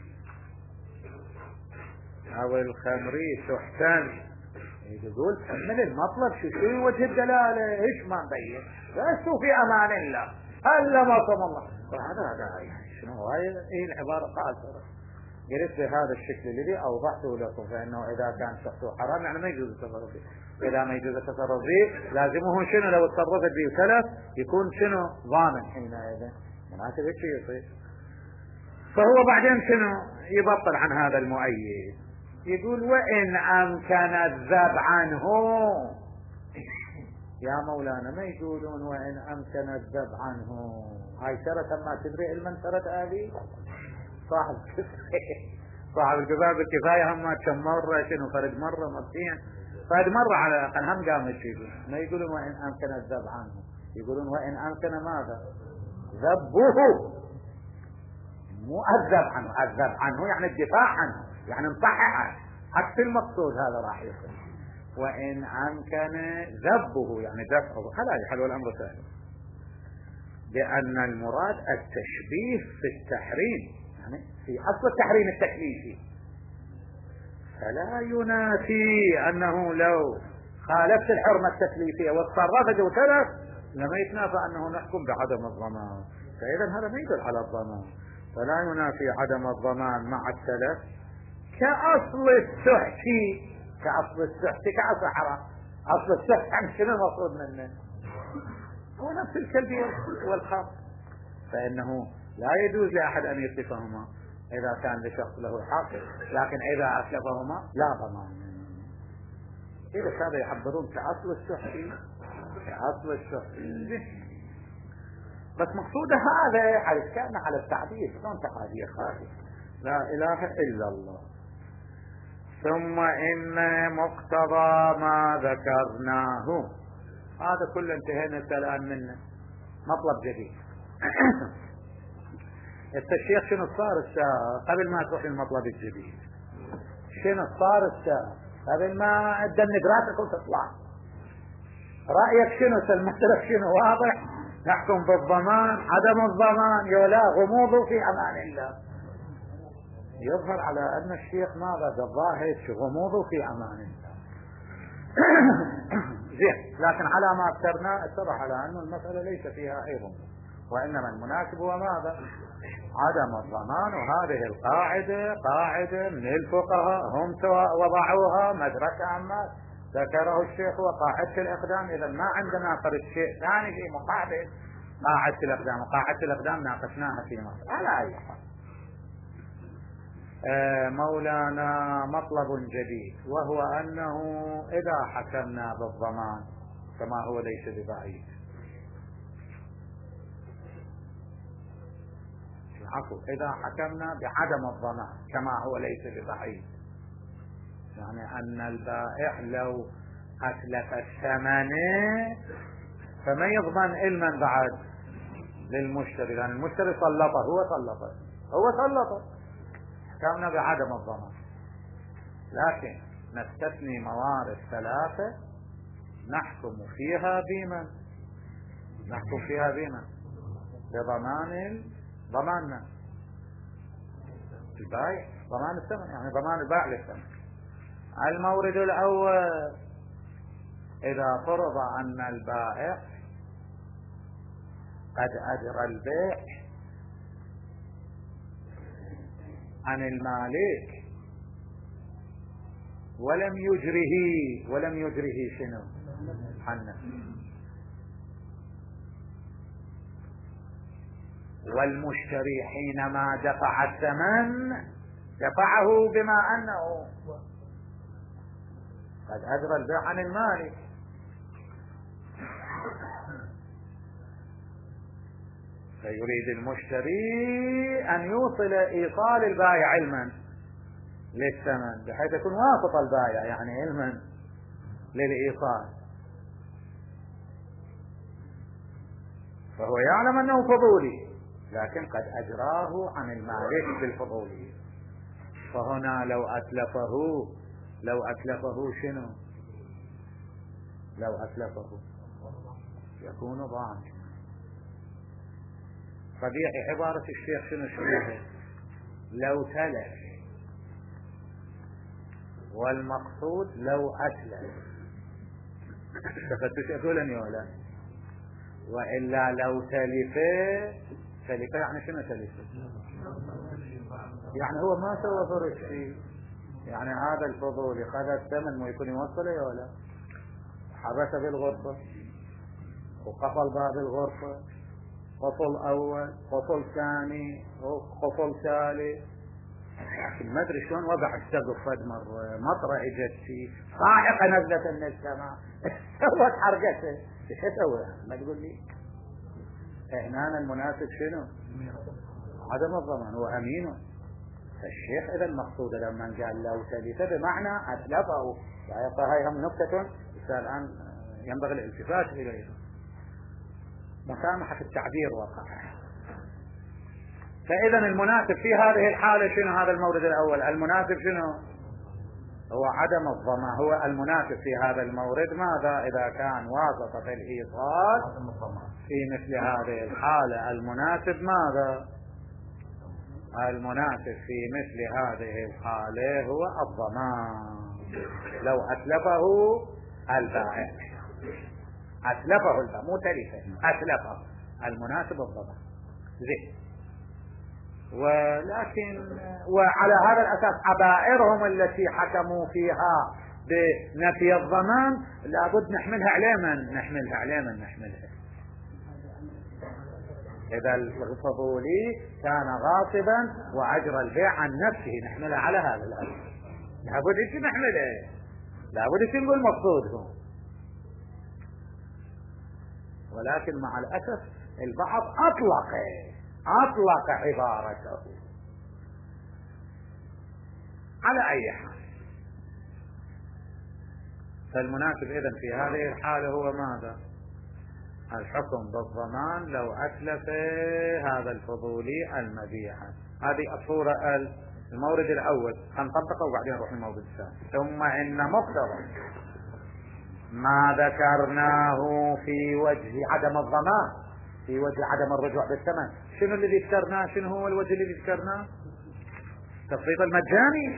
أو الخمر تحسن. يقول من المطلب شو شو وجه الدلالة؟ ايش ما نبين؟ لستوا في أمان الله هلا ما صم الله. هذا هذا يعني شنو هاي هي العبارة قاصرة. قلت بهذا الشكل الذي أوضحته لكم، فإنه إذا كان شخصه حرام يعني ما يجوز التصرف فيه. إذا ما يجوز التصرف فيه لازمه شنو؟ لو تصرفت به سلف يكون شنو؟ ضامن حينئذ. مناسب ايش يصير؟ فهو بعدين شنو؟ يبطل عن هذا المؤيد. يقول وإن أمكن الذب عنه. يا مولانا ما يقولون وإن أمكن الذب عنه؟ هاي شرة ما تدري المنشرة هذه صاحب صاحب الكفاية بالكفاية هم كم مرة شنو فرد مرة مرتين فرد مرة على الأقل هم قام يقول ما يقولون وإن أمكن الذب عنه، يقولون وإن أمكن ماذا؟ ذبه، مو الذب عنه. الذب عنه يعني الدفاع عنه، يعني نصححه عكس المقصود هذا راح يصير. وإن أمكن ذبه يعني دفعه. هذا حلو الأمر سهل، لأن المراد التشبيه في التحريم يعني في أصل التحريم التكليفي، فلا ينافي أنه لو خالفت الحرمة التكليفية واتصرفت وتلف لما يتنافى أنه نحكم بعدم الضمان. فإذا هذا ما يدل على الضمان، فلا ينافي عدم الضمان مع التلف كأصل السحت. كأصل السحت كأصل حرام. أصل السحت عن شنو المقصود منه؟ هو نفس الكلب والخمر، فإنه لا يجوز لأحد أن يتلفهما إذا كان لشخص له حق، لكن إذا أتلفهما لا ضمان. إذا كانوا يعبرون كأصل السحت كأصل السحت. بس مقصود هذا حيث كان على التعبير شلون تعبير خالص لا إله إلا الله. ثم إن مقتضى ما ذكرناه، هذا كله انتهينا الآن منه. مطلب جديد. الشيخ شنو صار الساعة قبل ما تروح للمطلب الجديد؟ شنو صار الساعة قبل ما تدنق راسك وتطلع؟ رأيك شنو؟ المسألة شنو؟ واضح؟ نحكم بالضمان عدم الضمان يولا غموض في أمان الله. يظهر على أن الشيخ ماذا الظاهر غموض في أمان الله. زين. لكن على ما افترنا اتضح على أن المسألة ليس فيها أي غموض، وإنما المناسب هو ماذا؟ عدم الضمان. وهذه القاعدة قاعدة من الفقهاء هم وضعوها مدرسة عما ذكره الشيخ وقاعدة الإقدام. إذا ما عندنا فرد شيء ثاني في مقابل قاعدة الإقدام، وقاعدة الإقدام ناقشناها في مصر على أي حال. آه مولانا مطلب جديد، وهو أنه إذا حكمنا بالضمان كما هو ليس ببعيد، العفو، إذا حكمنا بعدم الضمان كما هو ليس ببعيد، يعني أن البائع لو أتلف الثمن فما يضمن علما بعد للمشتري، لأن المشتري سلطه، هو سلطه هو سلطه حكمنا بعدم الضمان. لكن نستثني موارد ثلاثة نحكم فيها بمن؟ نحكم فيها بمن؟ بضمان ضماننا البائع، ضمان الثمن، يعني ضمان البائع للثمن. المورد الأول إذا فرض أن البائع قد أجرى البيع عن المالك ولم يجره ولم يجره شنو؟ عنه. والمشتري حينما دفع الثمن دفعه بما أنه قد أجرى البيع عن المالك، فيريد المشتري أن يوصل إيصال البائع علما للثمن بحيث يكون واسط البائع، يعني علما للإيصال، فهو يعلم أنه فضولي لكن قد أجراه عن المالك بالفضولية. فهنا لو أتلفه لو أتلفه شنو؟ لو أتلفه يكون ضامن. صديق عبارة الشيخ شنو شنو؟ لو تلف، والمقصود لو أتلف. استفدت تقولني ولا؟ وإلا لو تلفه، تلفه يعني شنو تلفه؟ يعني هو ما سوى فرق شيء، يعني هذا الفضولي خذ الثمن ما يكون يوصله ولا حبس بالغرفة وقفل باب الغرفة، قفل أول قفل ثاني قفل ثالث، لكن ما ادري شلون وقع السقف فد مرة، مطرة اجت فيه، صاعقة نزلت من السماء سوت حرقته، ايش اسوي؟ ما تقول لي هنا المناسب شنو؟ عدم الضمان، هو امينه. فالشيخ اذا المقصود لما قال لو تلف بمعنى اتلفه، هاي هم نكتة الان ينبغي الالتفات اليها، مسامحة التعبير وقع. فاذا المناسب في هذه الحالة شنو؟ هذا المورد الاول المناسب شنو؟ هو عدم الضمان. هو المناسب في هذا المورد ماذا؟ اذا كان واسطة الايصال في مثل هذه الحالة المناسب ماذا؟ المناسب في مثل هذه الحالة هو الضمان. لو اتلفه البائع، اتلفه البائع مو تلفه، اتلفه، المناسب الضمان. زين. ولكن وعلى هذا الأساس عبائرهم التي حكموا فيها بنفي الضمان لابد نحملها على من؟ نحملها على من؟ نحملها إذا الفضولي كان غاصبا وأجرى البيع عن نفسه، نحملها على هذا الأساس. لابد إيش نحملها؟ لابد إيش نقول مقصودهم. ولكن مع الأسف البعض أطلق أطلق عبارته. على أي حال فالمناسب إذن في هذه الحالة هو ماذا؟ الحكم بالضمان لو أتلف هذا الفضولي المبيع. هذه الصورة المورد الأول هنطبقه وبعدين نروح المورد الثاني. ثم إن مقتضى ما ذكرناه في وجه عدم الضمان، في وجه عدم الرجوع بالثمن، شنو الذي ذكرناه؟ شنو هو الوجه الذي ذكرناه؟ تفريط المجاني،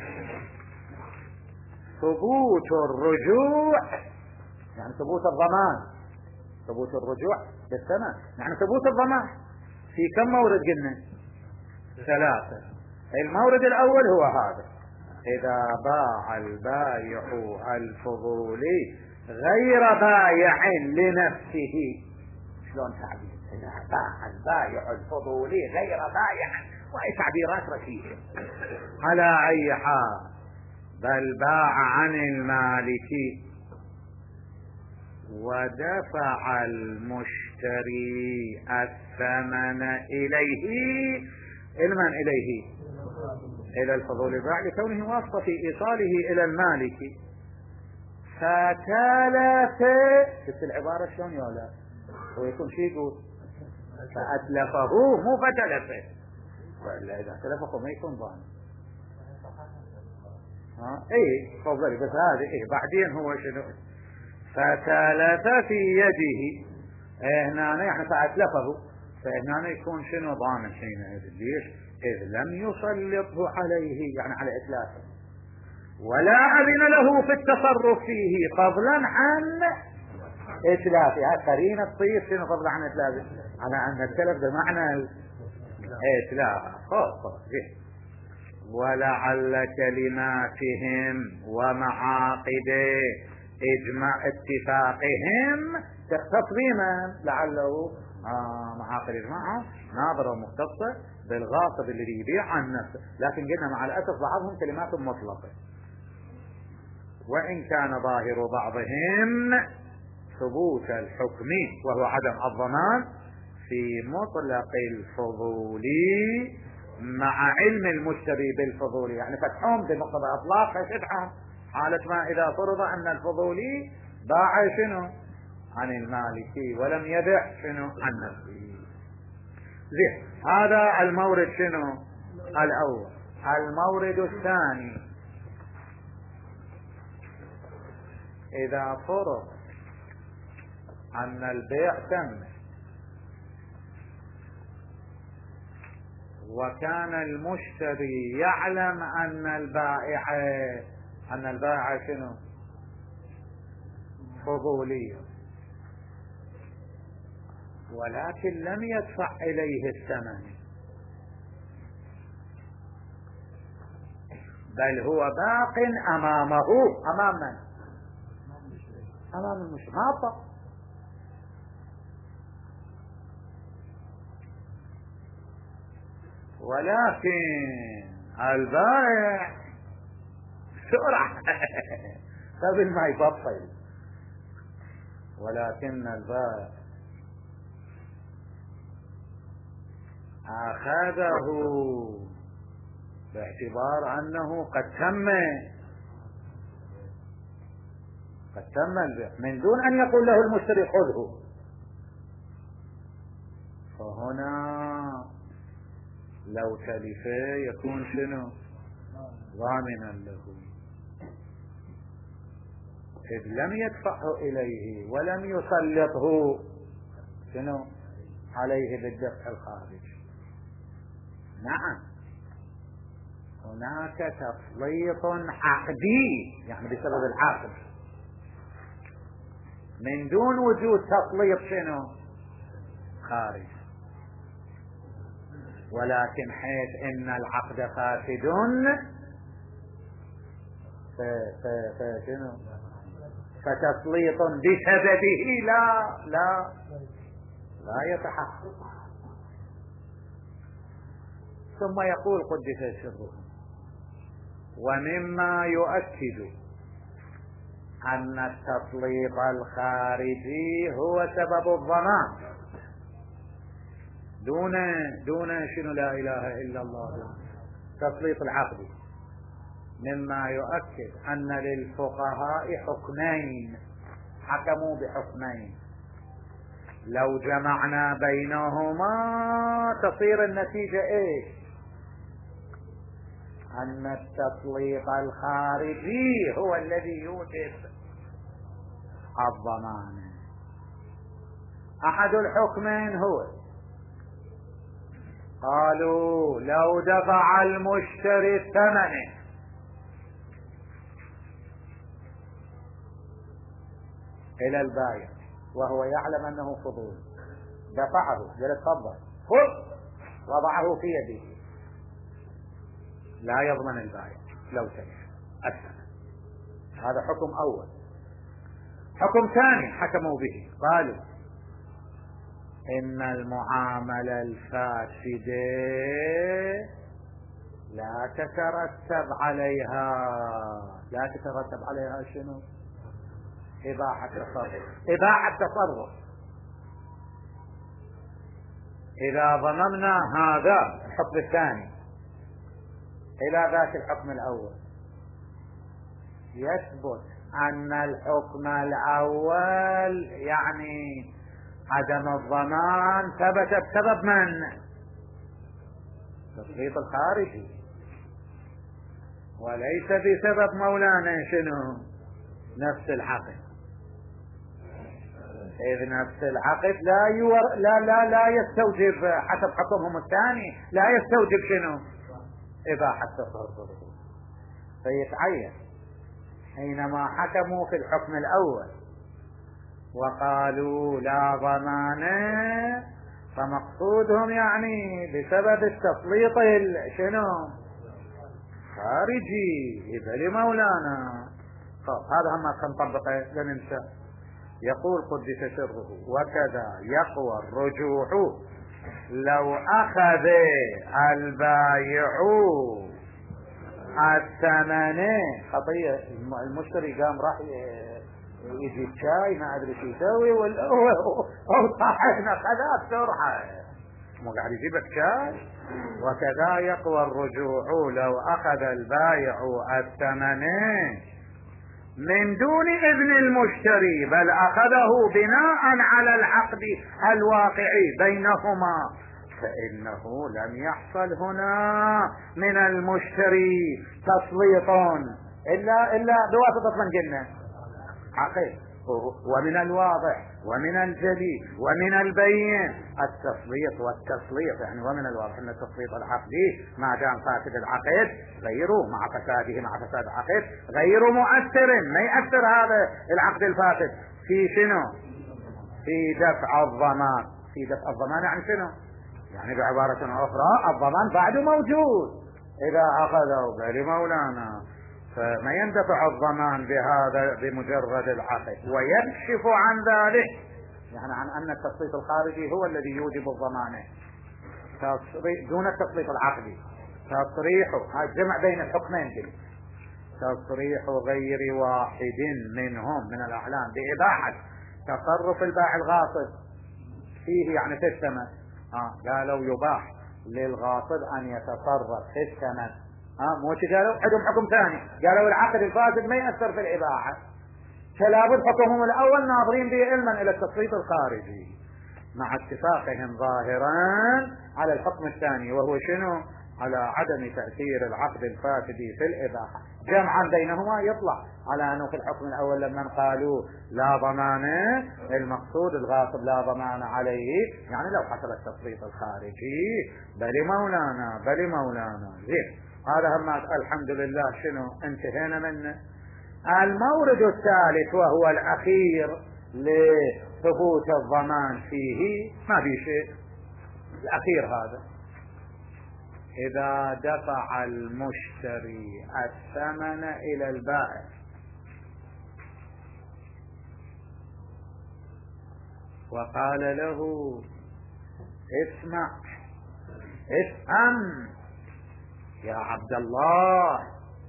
ثبوت الرجوع، يعني ثبوت الضمان، ثبوت الرجوع بالثمن يعني ثبوت الضمان. في كم مورد قلنا؟ ثلاثة. المورد الأول هو هذا: إذا باع البائع الفضولي غير بائع لنفسه. شلون تعبير؟ إذا باع البائع الفضولي غير بائع، وهي تعبيرات ركيكة. على أي حال بل باع عن المالك ودفع المشتري الثمن إليه، المن إليه؟ إلى الفضولي باع لكونه واسطة في إيصاله إلى المالك، فتلف. شفت العبارة شلون يا لا؟ هو يكون شيء يقول فأتلفه مو فتلفه، وإلا إذا تلفه ما يكون ضامن. ها اي تفضلي بس هذه ايه بعدين هو شنو فتلف في يده. إيه هنا يعني فأتلفه، فهنا يكون شنو ضامن حينئذ. ليش؟ إذ لم يسلطه عليه يعني على إتلافه، ولا أذن له في التصرف فيه فضلا عن إتلافه. هذه قرينة تصير شنو فضلا عن إتلافه، على أن التلف بمعنى إتلاف. خلاص جه. ولعل كلماتهم ومعاقد إجماع اتفاقهم تختص بمن لعله آه معاقد إجماعهم ناظرة مختصة بالغاصب اللي يبيع عن نفسه. لكن قلنا مع الأسف بعضهم كلمات مطلقة، وإن كان ظاهر بعضهم ثبوت الحكم وهو عدم الضمان في مطلق الفضول مع علم المشتري بالفضول. يعني فتحهم بمقتضى اطلاق فشدحهم حالة ما اذا فرض ان الفضولي باع شنو عن المالكي ولم يبع شنو عن نفسه. زين، هذا المورد شنو الاول. المورد الثاني، اذا فرض ان البيع تم وكان المشتري يعلم ان البائع ان البائع شنو فضولي، ولكن لم يدفع اليه الثمن، بل هو باق امامه. امام من؟ امام المشتري. ما أطلق. ولكن البائع سرعة قبل ما يبطل، ولكن البائع أخذه باعتبار أنه قد تم قد تم البيع من دون أن يقول له المشتري خذه. فهنا لو تلفه يكون شنو ضامنا له، إذ لم يدفعه إليه ولم يسلطه شنو عليه بالدفع الخارج. نعم، هناك تسليط عقدي يعني بسبب العقد من دون وجود تسليط شنو خارج، ولكن حيث ان العقد فاسد فشنو فتسليط بسببه لا لا لا يتحقق. ثم يقول قدس سره: ومما يؤكد ان التسليط الخارجي هو سبب الضمان دون دون شنو لا اله الا الله تسليط العقد. مما يؤكد ان للفقهاء حكمين، حكموا بحكمين لو جمعنا بينهما تصير النتيجة ايش؟ ان التسليط الخارجي هو الذي يوجب الضمان. احد الحكمين هو قالوا لو دفع المشتري الثمن الى البائع وهو يعلم انه فضول، دفعه قال تفضل خذ، وضعه في يده، لا يضمن البائع لو تلف الثمن. هذا حكم اول. حكم ثاني حكموا به، قالوا ان المعاملة الفاسدة لا تترتب عليها لا تترتب عليها شنو؟ إباحة التصرف. إباحة التصرف إذا ضممنا هذا الحكم الثاني إلى ذات الحكم الأول يثبت أن الحكم الأول يعني عدم الضمان ثبت بسبب من؟ التسليط الخارجي. وليس بسبب مولانا شنو نفس العقد، إذ نفس العقد لا يور لا لا لا يستوجب حسب حكمهم الثاني، لا يستوجب شنو إباحة تصرفه. فيتعين حينما حكموا في الحكم الأول وقالوا لا ضمان، فمقصودهم يعني بسبب التسليط شنو خارجي. إذا لمولانا هذا هم سنطبقه لننسى. يقول قدس سره: وكذا يقوى الرجوع لو أخذ البايع الثمن. خطية المشتري قام راح يجيب شاي ما أدري شو يسوي أو صاحبنا خذات سرعة مو قاعد يجيبك شاي. وكذا يقوى الرجوع لو أخذ البايع الثمن من دون إذن المشتري، بل أخذه بناء على العقد الواقعي بينهما، فإنه لم يحصل هنا من المشتري تسليط إلا إلا بواسطة من قلنا عقد. ومن الواضح ومن الجلي ومن البين التسليط والتسليط، يعني ومن الواضح أن التسليط العقدي ما دام فاسد العقد غيره مع فساده مع فساد العقد غير مؤثر، ما يأثر هذا العقد الفاسد في شنو؟ في دفع الضمان. في دفع الضمان يعني شنو؟ يعني بعبارة أخرى الضمان بعده موجود إذا أخذه غير مولانا، فما يندفع الضمان بهذا بمجرد العقد. ويكشف عن ذلك يعني عن أن التسليط الخارجي هو الذي يوجب الضمان دون التسليط العقدي. تصريحه الجمع بين الحكمين دي. تصريح غير واحد منهم من الأعلام بإباحة تصرف البائع الغاصب فيه يعني في الثمن. آه قالوا يباح للغاصب أن يتصرف في الثمن. ها مو قالوا عندهم حكم ثاني، قالوا العقد الفاسد ما يأثر في الإباحة، فلابد حكمهم الأول ناظرين به علما إلى التسليط الخارجي مع اتفاقهم ظاهرا على الحكم الثاني وهو شنو؟ على عدم تأثير العقد الفاسد في الإباحة. جمعا بينهما يطلع على أنه في الحكم الأول لما قالوا لا ضمان المقصود الغاصب لا ضمان عليه، يعني لو حصل التسليط الخارجي بل مولانا بل مولانا زين. هذا هم الحمد لله شنو انتهينا منه. المورد الثالث وهو الأخير لثبوت الضمان فيه ما في شيء. الأخير هذا إذا دفع المشتري الثمن إلى البائع وقال له اسمع افهم يا عبد الله،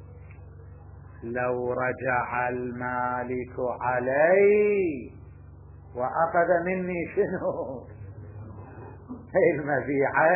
لو رجع المالك علي وأخذ مني شنو المبيعة،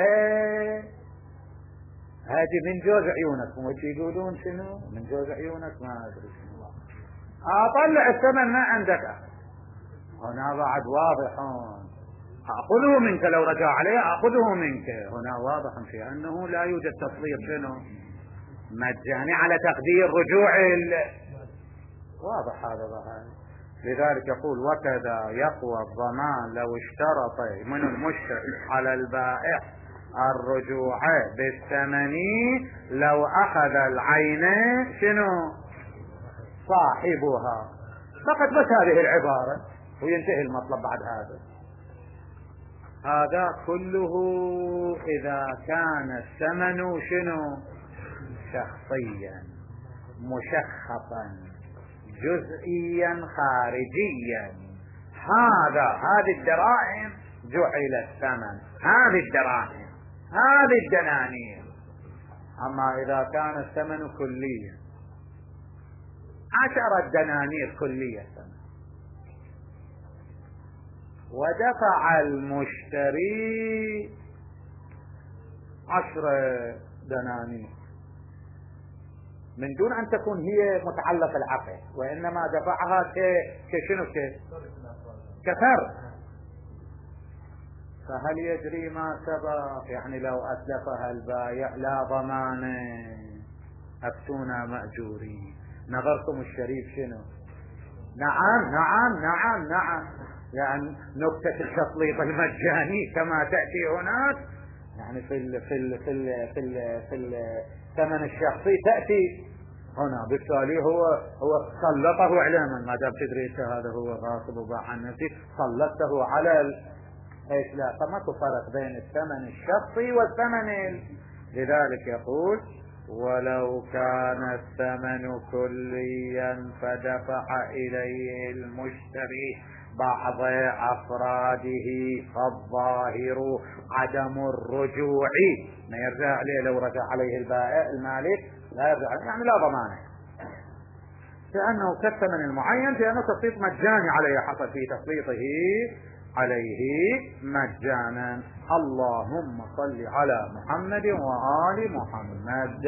هذه من جوز عيونك وش يقولون شنو من جوز عيونك ما أدري شنو، أطلع الثمن ما عندك. هنا بعد واضح أخذه منك، لو رجع عليه أخذه منك. هنا واضح في أنه لا يوجد تسليط شنو مجاني على تقدير رجوع ال... واضح هذا ظاهر. لذلك يقول وكذا يقوى الضمان لو اشترط من المشتري على البائع الرجوع بالثمن لو أخذ العين شنو صاحبها. فقط بس هذه العبارة وينتهي المطلب بعد هذا. هذا كله إذا كان الثمن شنو شخصيا مشخصا جزئيا خارجيا. هذا هذه الدراهم جعل الثمن، هذه الدراهم هذه الدنانير. أما إذا كان الثمن كليا عشرة دنانير كلية الثمن ودفع المشتري عشر دنانير من دون أن تكون هي متعلقة العقد، وإنما دفعها كشنو كفر، فهل يجري ما سبق؟ يعني لو أتلفها البائع لا ضمان أفتونا مأجورين. نظرتم الشريف شنو؟ نعم نعم نعم نعم، يعني نكتة التسليط المجاني كما تأتي هناك، يعني في ال في ال في ال في ال في الثمن الشخصي تأتي هنا. بالتالي هو هو سلطه اعلاما، ما دام تدري انت هذا هو غاصب وباع عن نفسه، سلطته على ايش؟ لا، فما تفرق بين الثمن الشخصي والثمن ال... لذلك يقول ولو كان الثمن كليا فدفع اليه المشتري بعض افراده فالظاهر عدم الرجوع، ما يرجع عليه. لو رجع عليه البائع المالك لا يرجع، يعني لا ضمانه، لانه كالثمن المعين، لانه تسليط مجاني عليه، حصل في تسليطه عليه مجانا. اللهم صل على محمد وآل محمد.